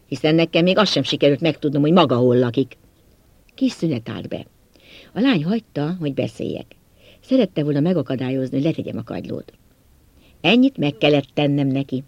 hiszen nekem még azt sem sikerült megtudnom, hogy maga hol lakik. Kis szünet állt be. A lány hagyta, hogy beszéljek. Szerette volna megakadályozni, hogy letegyem a kagylót. Ennyit meg kellett tennem neki.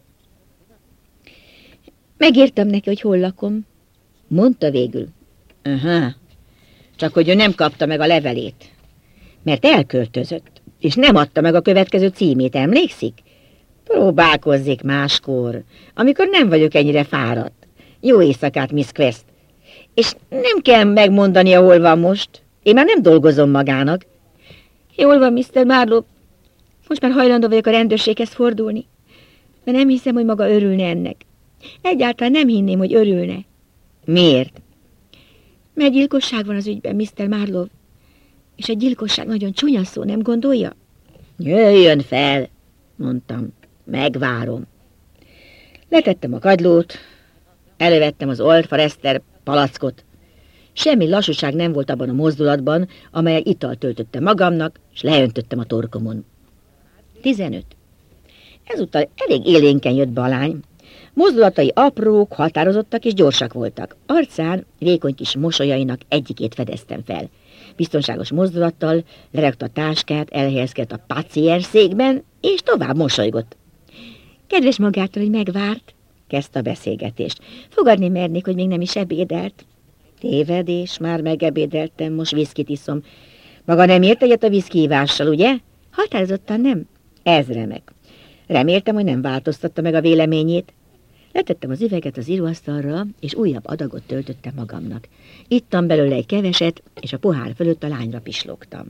Megírtam neki, hogy hol lakom. Mondta végül. Aha, csak hogy ő nem kapta meg a levelét, mert elköltözött, és nem adta meg a következő címét, emlékszik? Próbálkozzék máskor, amikor nem vagyok ennyire fáradt. Jó éjszakát, Miss Quest. És nem kell megmondania, hol van most. Én már nem dolgozom magának. Jól van, Mr. Marlowe. Most már hajlandó vagyok a rendőrséghez fordulni. De nem hiszem, hogy maga örülne ennek. Egyáltalán nem hinném, hogy örülne. Miért? Mert gyilkosság van az ügyben, Mr. Marlowe. És egy gyilkosság nagyon csúnya szó, nem gondolja? Jöjjön fel, mondtam. Megvárom. Letettem a kagylót, elővettem az Old Forester palackot. Semmi lassúság nem volt abban a mozdulatban, amelyek italt töltöttem magamnak, és leöntöttem a torkomon. 15. Ezúttal elég élénken jött be a lány. Mozdulatai aprók, határozottak és gyorsak voltak. Arcán vékony kis mosolyainak egyikét fedeztem fel. Biztonságos mozdulattal lerakta a táskát, elhelyezkedett a paciens székben, és tovább mosolygott. Kedves magától, hogy megvárt, kezdte a beszélgetést. Fogadni mernék, hogy még nem is ebédelt. Tévedés, már megebédeltem, most viszkit iszom. Maga nem ért egyet a viszkihívással, ugye? Határozottan nem. Ez remek. Reméltem, hogy nem változtatta meg a véleményét. Letettem az üveget az íróasztalra, és újabb adagot töltöttem magamnak. Ittam belőle egy keveset, és a pohár fölött a lányra pislogtam.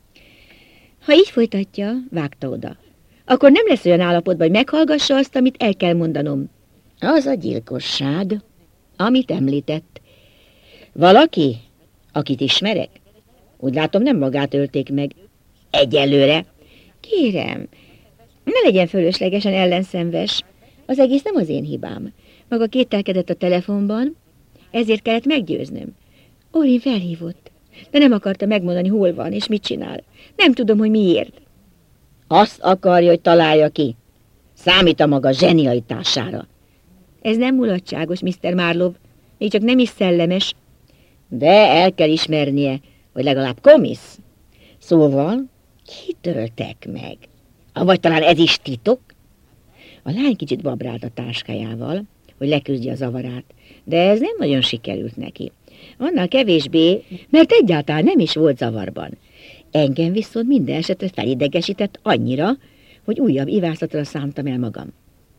Ha így folytatja, vágta oda, akkor nem lesz olyan állapotban, hogy meghallgassa azt, amit el kell mondanom. Az a gyilkosság, amit említett. Valaki, akit ismerek? Úgy látom, nem magát ölték meg. Egyelőre. Kérem, ne legyen fölöslegesen ellenszenves. Az egész nem az én hibám. Maga kételkedett a telefonban, ezért kellett meggyőznöm. Orrin felhívott, de nem akarta megmondani, hol van és mit csinál. Nem tudom, hogy miért. Azt akarja, hogy találja ki. Számít a maga zsenialitására. Ez nem mulatságos, Mr. Marlowe, még csak nem is szellemes. De el kell ismernie, hogy legalább komisz. Szóval kitöltek meg. Vagy talán ez is titok? A lány kicsit babrált a táskájával, hogy leküzdje a zavarát, de ez nem nagyon sikerült neki. Annál kevésbé, mert egyáltalán nem is volt zavarban. Engem viszont minden esetre felidegesített annyira, hogy újabb ivászatra szántam el magam.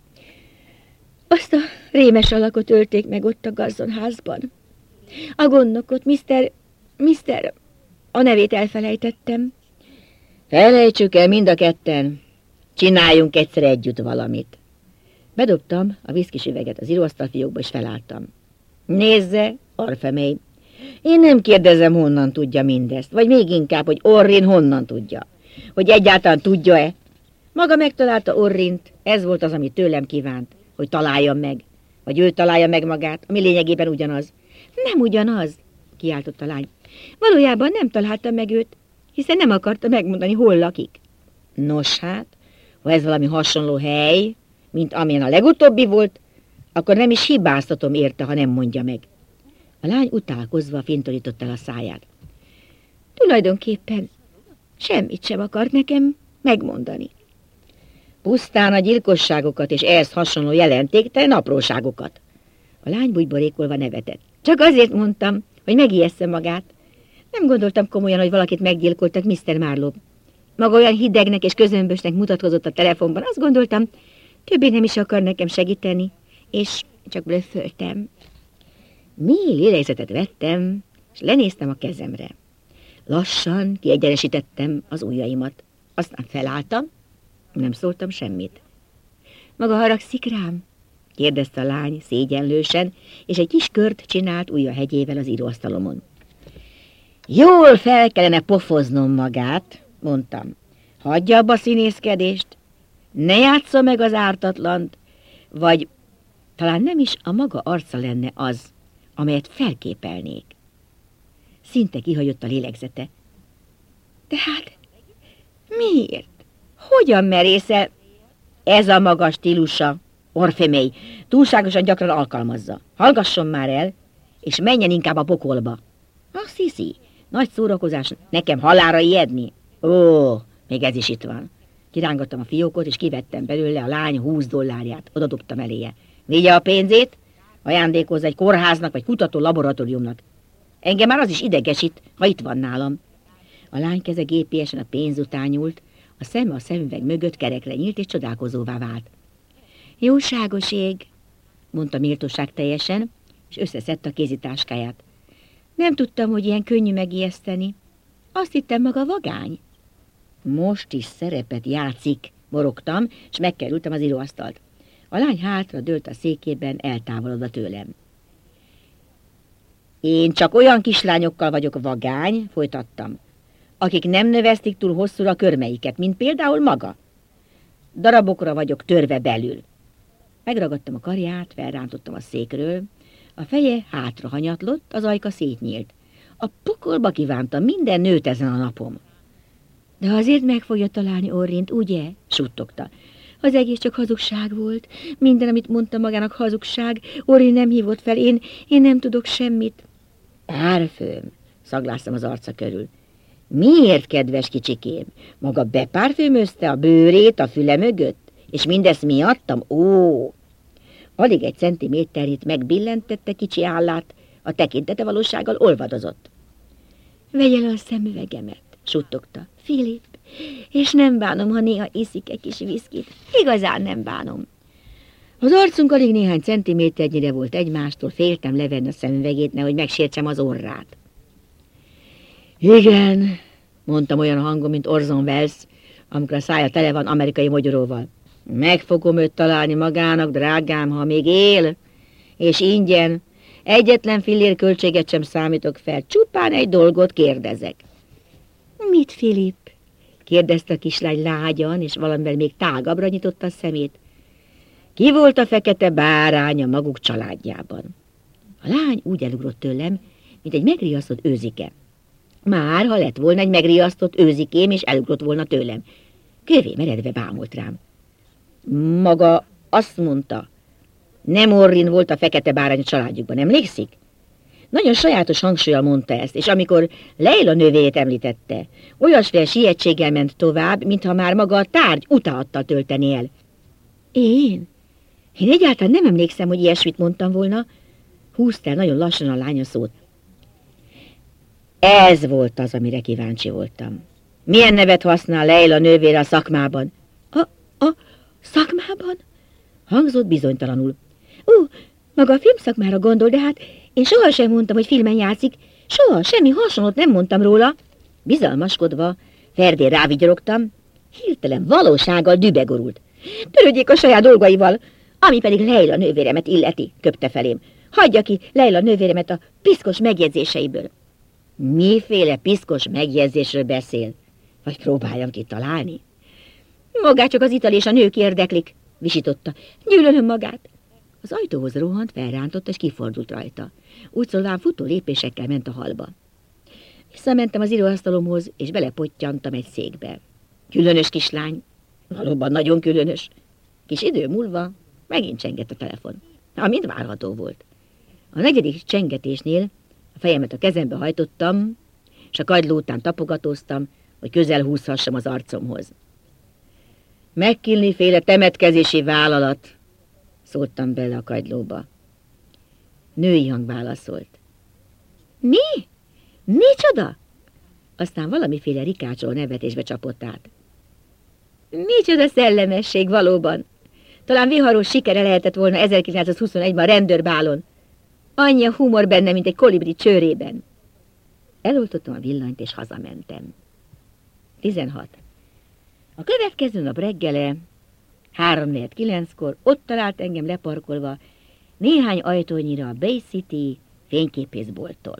Azt a rémes alakot ölték meg ott a gazdonházban. A gondnokot, Mr. A nevét elfelejtettem. Felejtsük el mind a ketten. Csináljunk egyszer együtt valamit. Bedobtam a viszkis üveget az íróasztalfiókba, és felálltam. Nézze, Orfemély, én nem kérdezem, honnan tudja mindezt, vagy még inkább, hogy Orrin honnan tudja. Hogy egyáltalán tudja-e? Maga megtalálta Orrint, ez volt az, amit tőlem kívánt, hogy találjam meg, vagy ő találja meg magát, ami lényegében ugyanaz. Nem ugyanaz, kiáltott a lány. Valójában nem találtam meg őt, hiszen nem akarta megmondani, hol lakik. Nos hát, ha ez valami hasonló hely, mint amilyen a legutóbbi volt, akkor nem is hibáztatom érte, ha nem mondja meg. A lány utálkozva fintorított el a száját. Tulajdonképpen semmit sem akart nekem megmondani. Pusztán a gyilkosságokat és ehhez hasonló jelentéktelen apróságokat. A lány bugyborékolva nevetett. Csak azért mondtam, hogy megijessze magát. Nem gondoltam komolyan, hogy valakit meggyilkoltak, Mr. Marlowe. Maga olyan hidegnek és közömbösnek mutatkozott a telefonban. Azt gondoltam, többé nem is akar nekem segíteni, és csak blöfföltem. Mély lélegzetet vettem, és lenéztem a kezemre. Lassan kiegyenesítettem az ujjaimat. Aztán felálltam, nem szóltam semmit. Maga haragszik rám? Kérdezte a lány szégyenlősen, és egy kis kört csinált ujja hegyével az íróasztalomon. Jól fel kellene pofoznom magát, mondtam. Hagyja abba a színészkedést, ne játssza meg az ártatlant, vagy talán nem is a maga arca lenne az, amelyet felképelnék. Szinte kihagyott a lélegzete. Tehát miért? Hogyan merészel? Ez a maga stílusa, Orfemély, túlságosan gyakran alkalmazza. Hallgasson már el, és menjen inkább a pokolba. Sziszi, nagy szórakozás nekem halálra ijedni. Ó, még ez is itt van. Kirángattam a fiókot, és kivettem belőle a lány 20 dollárját. Oda dobtam eléje. Vigye a pénzét, ajándékozza egy kórháznak, vagy kutató laboratóriumnak. Engem már az is idegesít, ha itt van nálam. A lány keze gépiesen a pénz után nyúlt, a szeme a szemüveg mögött kerekre nyílt, és csodálkozóvá vált. Jóságos ég, mondta méltóság teljesen, és összeszedte a kézitáskáját. Nem tudtam, hogy ilyen könnyű megijeszteni. Azt hittem, maga vagány. Most is szerepet játszik, morogtam, és megkerültem az íróasztalt. A lány hátra dőlt a székében, eltávolodva tőlem. Én csak olyan kislányokkal vagyok vagány, folytattam, akik nem növesztik túl hosszúra a körmeiket, mint például maga. Darabokra vagyok törve belül. Megragadtam a karját, felrántottam a székről, a feje hátra hanyatlott, az ajka szétnyílt. A pokolba kívántam minden nőt ezen a napom. De azért meg fogja találni Orrint, ugye? Suttogta. Az egész csak hazugság volt. Minden, amit mondta magának, hazugság. Orrin nem hívott fel, én nem tudok semmit. Párfőm, szagláztam az arca körül. Miért, kedves kicsikém? Maga bepárfőmözte a bőrét a füle mögött? És mindezt miattam? Ó! Alig egy centiméternyit megbillentette kicsi állát, a tekintete valósággal olvadozott. Vegye le a szemüvegemet, suttogta. Philip, és nem bánom, ha néha iszik egy kis viszkit. Igazán nem bánom. Az arcunk alig néhány centiméternyire volt egymástól, féltem levenni a szemüvegét, nehogy megsértsem az orrát. Igen, mondtam olyan hangon, mint Orson Welles, amikor a szája tele van amerikai mogyoróval. Meg fogom őt találni magának, drágám, ha még él, és ingyen. Egyetlen fillér költséget sem számítok fel, csupán egy dolgot kérdezek. Mit, Philip? Kérdezte a kislány lágyan, és valamivel még tágabbra nyitotta a szemét. Ki volt a fekete bárány a maguk családjában? A lány úgy elugrott tőlem, mint egy megriasztott őzike. Már, ha lett volna egy megriasztott őzikém, és elugrott volna tőlem. Kövé meredve bámult rám. Maga azt mondta, nem Orrin volt a fekete bárány a családjukban, emlékszik? Nagyon sajátos hangsúllyal mondta ezt, és amikor Leila nővérét említette, olyasféle sietséggel ment tovább, mintha már maga a tárgy utálattal tölteni el. Én egyáltalán nem emlékszem, hogy ilyesmit mondtam volna. Húzta el nagyon lassan a lány a szót. Ez volt az, amire kíváncsi voltam. Milyen nevet használ Leila nővére a szakmában? A szakmában? Hangzott bizonytalanul. Maga a filmszakmára gondol, de hát én sohasem mondtam, hogy filmen játszik. Soha, semmi hasonlót nem mondtam róla. Bizalmaskodva, ferdén rávigyorogtam, hirtelen valósággal dübegorult. Törődjék a saját dolgaival, ami pedig Leila nővéremet illeti, köpte felém. Hagyja ki Leila nővéremet a piszkos megjegyzéseiből. Miféle piszkos megjegyzésről beszél? Vagy próbáljam kitalálni? Magát csak az ital és a nők érdeklik, visította. Gyűlölöm magát. Az ajtóhoz rohant, felrántott és kifordult rajta. Úgy szólván futó lépésekkel ment a hallba. Visszamentem az íróasztalomhoz, és belepottyantam egy székbe. Különös kislány. Valóban nagyon különös. Kis idő múlva megint csengett a telefon. Amint várható volt. A negyedik csengetésnél a fejemet a kezembe hajtottam, és a kagyló után tapogatóztam, hogy közel húzhassam az arcomhoz. McKinley-féle temetkezési vállalat, szóltam bele a kagylóba. Női hang válaszolt. Mi? Micsoda? Aztán valamiféle rikácsoló nevetésbe csapott át. Micsoda szellemesség valóban. Talán viharos sikere lehetett volna 1921-ban rendőrbálon. Annyi a humor benne, mint egy kolibri csőrében. Eloltottam a villanyt, és hazamentem. 16. A következő nap reggele, 3:49-kor ott talált engem leparkolva néhány ajtónyira a Bay City fényképészbolttól.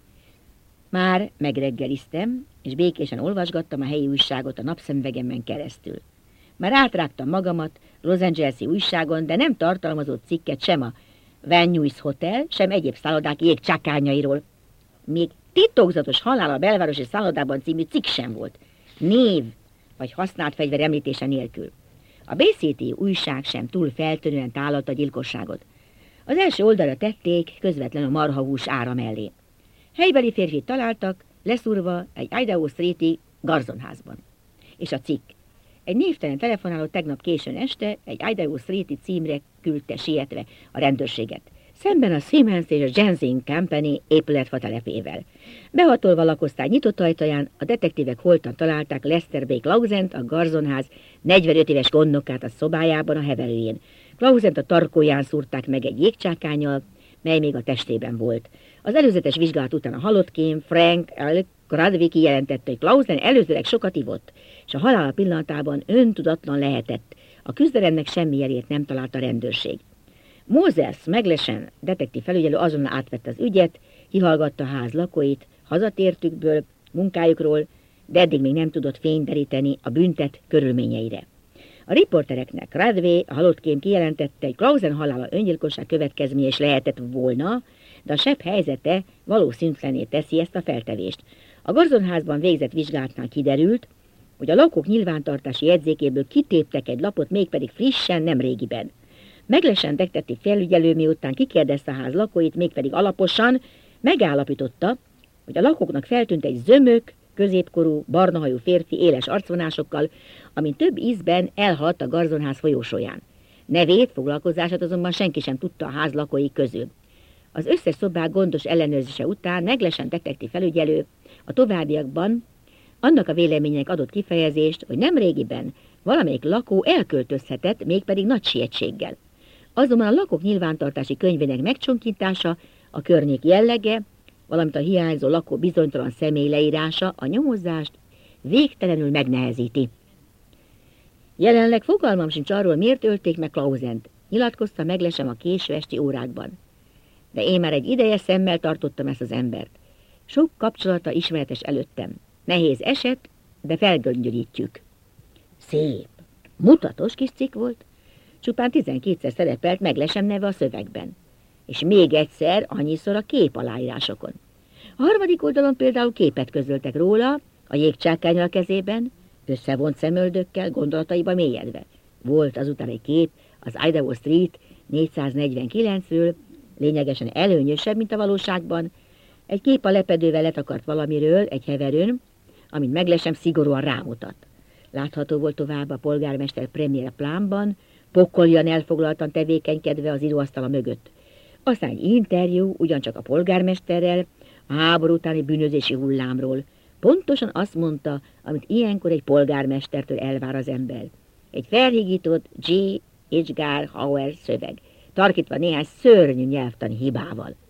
Már megreggeliztem, és békésen olvasgattam a helyi újságot a napszemüvegemen keresztül. Már átrágtam magamat Los Angeles-i újságon, de nem tartalmazott cikket sem a Van Nuys Hotel, sem egyéb szállodák jégcsákányairól. Még titokzatos halál a belvárosi szállodában című cikk sem volt. Név vagy használt fegyver említése nélkül. A Bay City újság sem túl feltűnően tálalta a gyilkosságot. Az első oldalra tették közvetlen a marhahús ára mellé. Helybeli férfit találtak, leszúrva egy Idaho Street-i garzonházban. És a cikk. Egy névtelen telefonáló tegnap későn este egy Idaho Street-i címre küldte sietve a rendőrséget. Szemben a Siemens és a Jensing Company épületfa telepével. Behatolva lakosztály nyitott ajtaján a detektívek holtan találták Lester B. Clausent, a garzonház 45 éves gondnokát a szobájában a heverőjén. Clausent a tarkóján szúrták meg egy jégcsákánnyal, mely még a testében volt. Az előzetes vizsgálat után a halottkém Frank L. Gradvey kijelentette, hogy Clausen előzőleg sokat ivott, és a halála pillanatában öntudatlan lehetett. A küzdelemnek semmi jelét nem talált a rendőrség. Moses Meglesen detektív felügyelő azonnal átvette az ügyet, kihallgatta a ház lakóit, hazatértükből, munkájukról, de eddig még nem tudott fényt deríteni a büntet körülményeire. A riportereknek Gradvey, a halottkém kijelentette, hogy Clausen halála öngyilkosság következménye is lehetett volna, de a sebb helyzete valószínűtlenné teszi ezt a feltevést. A garzonházban végzett vizsgálatnál kiderült, hogy a lakók nyilvántartási jegyzékéből kitéptek egy lapot, mégpedig frissen, nem régiben. Meglesen detektív felügyelő, miután kikérdezte a ház lakóit, mégpedig alaposan, megállapította, hogy a lakóknak feltűnt egy zömök, középkorú, barnahajú férfi éles arcvonásokkal, amin több ízben elhaladt a garzonház folyósóján. Nevét, foglalkozását azonban senki sem tudta a ház lakói közül. Az összes szobák gondos ellenőrzése után Meglesen detektív felügyelő a továbbiakban annak a véleménynek adott kifejezést, hogy nemrégiben valamelyik lakó elköltözhetett, mégpedig nagy sietséggel. Azonban a lakók nyilvántartási könyvének megcsonkítása, a környék jellege, valamint a hiányzó lakó bizonytalan személy leírása a nyomozást végtelenül megnehezíti. Jelenleg fogalmam sincs arról, miért ölték meg Clausent, nyilatkozta Meglesen a késő esti órákban. De én már egy ideje szemmel tartottam ezt az embert. Sok kapcsolata ismeretes előttem. Nehéz eset, de felgöngyölítjük. Szép, mutatos kis cikk volt. Csupán 12-szer szerepelt Meglesen neve a szövegben. És még egyszer annyiszor a kép aláírásokon. A harmadik oldalon például képet közöltek róla, a jégcsákánnyal a kezében, összevont szemöldökkel, gondolataiba mélyedve. Volt azután egy kép az Idaho Street 449-ről, lényegesen előnyösebb, mint a valóságban. Egy kép a lepedővel letakart valamiről, egy heverőn, amit Meglesen szigorúan rámutat. Látható volt tovább a polgármester premier plánban, pokoljan elfoglaltan tevékenykedve az íróasztala mögött. Aztán egy interjú, ugyancsak a polgármesterrel, a háború utáni bűnözési hullámról. Pontosan azt mondta, amit ilyenkor egy polgármestertől elvár az ember. Egy felhigított G. Edgar Hoover szöveg, tarkítva néhány szörnyű nyelvtani hibával.